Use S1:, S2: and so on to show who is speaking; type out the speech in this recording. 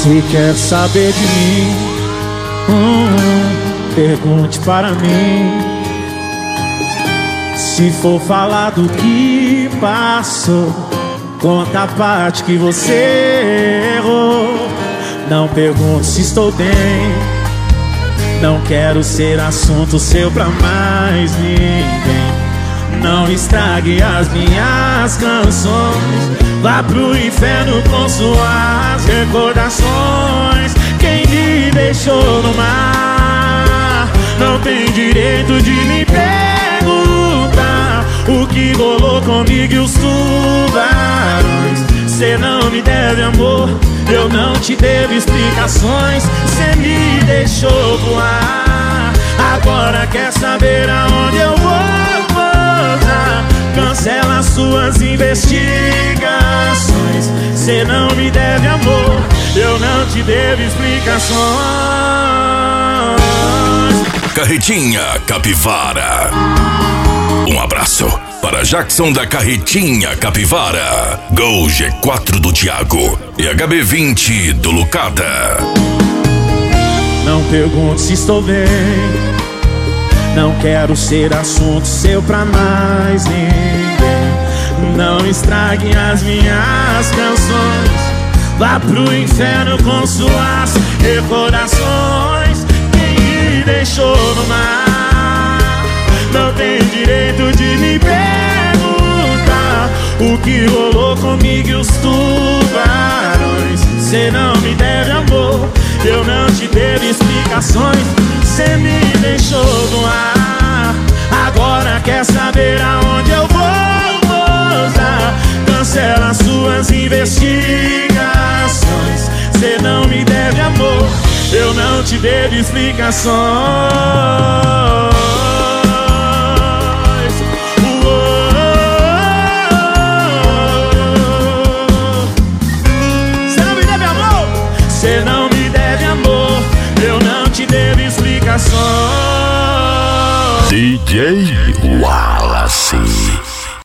S1: Se quer saber de mim, pergunte para mim. Se for falar do que passou, conta a parte que você errou. Não pergunte se estou bem, não quero ser assunto seu pra mais ninguém. Não estrague as minhas canções, vá pro inferno com suas recordações. Quem me deixou no mar não tem direito de me perguntar o que rolou comigo e os tubarões. Cê não me deve amor, eu não te devo explicações. Cê me deixou voar, agora quer saber aonde eu vou pousar. Cancela suas investigações. Cê não me deve amor, eu não te devo explicações.
S2: Carretinha Capivara. Um abraço para Jackson da Carretinha Capivara, Gol G4 do Thiago e HB20 do Lucada.
S1: Não pergunte se estou bem, não quero ser assunto seu pra mais ninguém. Não estrague as minhas canções, vá pro inferno com suas recordações. Quem me deixou no mar não tem direito de me perguntar o que rolou comigo e os tubarões. Cê não me deve amor, eu não te devo explicações. Cê me deixou no ar, agora quer saber aonde eu vou pousar. Cancela suas investigações. Cê não me deve amor, eu não te devo explicações. Cê não me deve amor, eu não te devo explicações.
S2: DJ Wallace.